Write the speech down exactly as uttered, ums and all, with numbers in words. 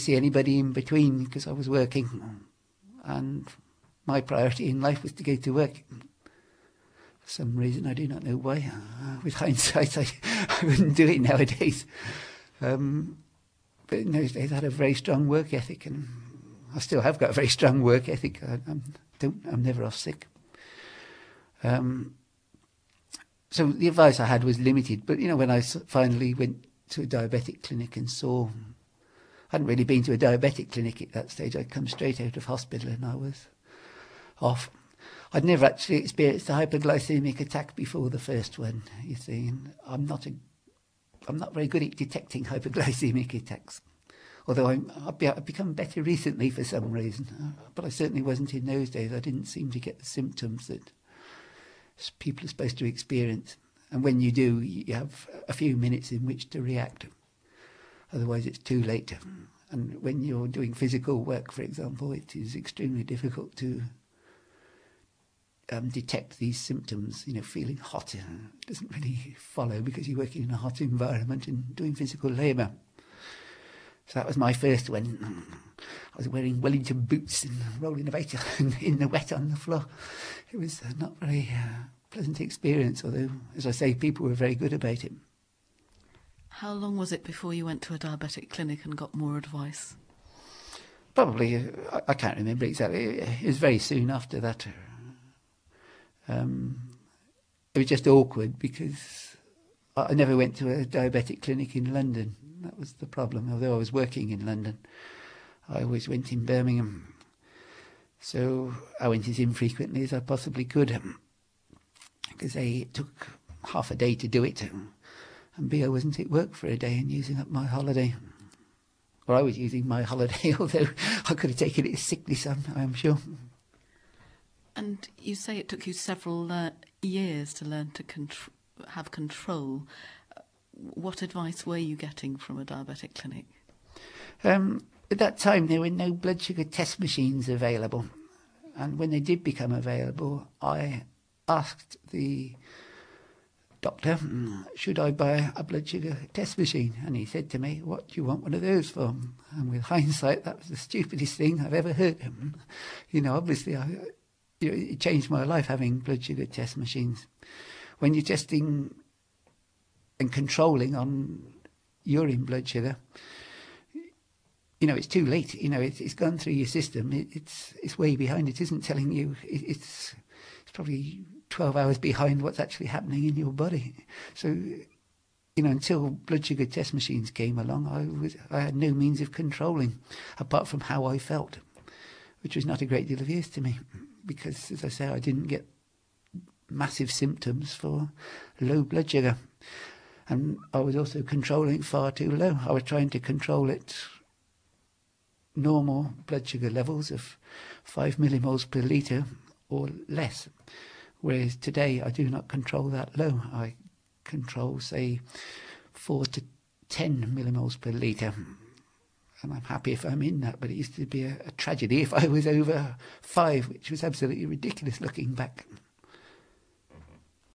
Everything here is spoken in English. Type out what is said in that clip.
see anybody in between because I was working, and my priority in life was to go to work. For some reason, I do not know why. Uh, with hindsight, I, I wouldn't do it nowadays. Um, but in those days, I had a very strong work ethic, and I still have got a very strong work ethic. I, I'm, don't, I'm never off sick. Um, so the advice I had was limited. But, you know, when I finally went to a diabetic clinic and saw... I hadn't really been to a diabetic clinic at that stage. I'd come straight out of hospital and I was off. I'd never actually experienced a hypoglycemic attack before the first one, you see. And I'm not a, I'm not very good at detecting hypoglycemic attacks. Although I'm, I've, be, I've become better recently for some reason. But I certainly wasn't in those days. I didn't seem to get the symptoms that people are supposed to experience. And when you do, you have a few minutes in which to react. Otherwise, it's too late. And when you're doing physical work, for example, it is extremely difficult to um, detect these symptoms. You know, feeling hot it doesn't really follow because you're working in a hot environment and doing physical labour. So that was my first one. I was wearing Wellington boots and rolling about in the wet on the floor. It was not a very uh, pleasant experience, although, as I say, people were very good about it. How long was it before you went to a diabetic clinic and got more advice? Probably, I, I can't remember exactly. It was very soon after that. Um, it was just awkward because I never went to a diabetic clinic in London. That was the problem. Although I was working in London, I always went in Birmingham. So I went as infrequently as I possibly could because A, it took half a day to do it. And B, I wasn't at work for a day and using up my holiday. Or I was using my holiday, although I could have taken it as sickness, I'm, I'm sure. And you say it took you several uh, years to learn to contr- have control. What advice were you getting from a diabetic clinic? Um, at that time, there were no blood sugar test machines available. And when they did become available, I asked the doctor, should I buy a blood sugar test machine? And he said to me, what do you want one of those for? And with hindsight, that was the stupidest thing I've ever heard. You know, obviously, I, you know, it changed my life having blood sugar test machines. When you're testing and controlling on urine blood sugar, you know, it's too late. You know, it's, it's gone through your system. It, it's it's way behind. It isn't telling you. It, it's it's probably twelve hours behind what's actually happening in your body. So, you know, until blood sugar test machines came along, I was I had no means of controlling apart from how I felt, which was not a great deal of use to me because, as I say, I didn't get massive symptoms for low blood sugar. And I was also controlling far too low. I was trying to control it normal blood sugar levels of five millimoles per litre or less. Whereas today I do not control that low. I control, say, four to ten millimoles per litre. And I'm happy if I'm in that, but it used to be a, a tragedy if I was over five, which was absolutely ridiculous looking back.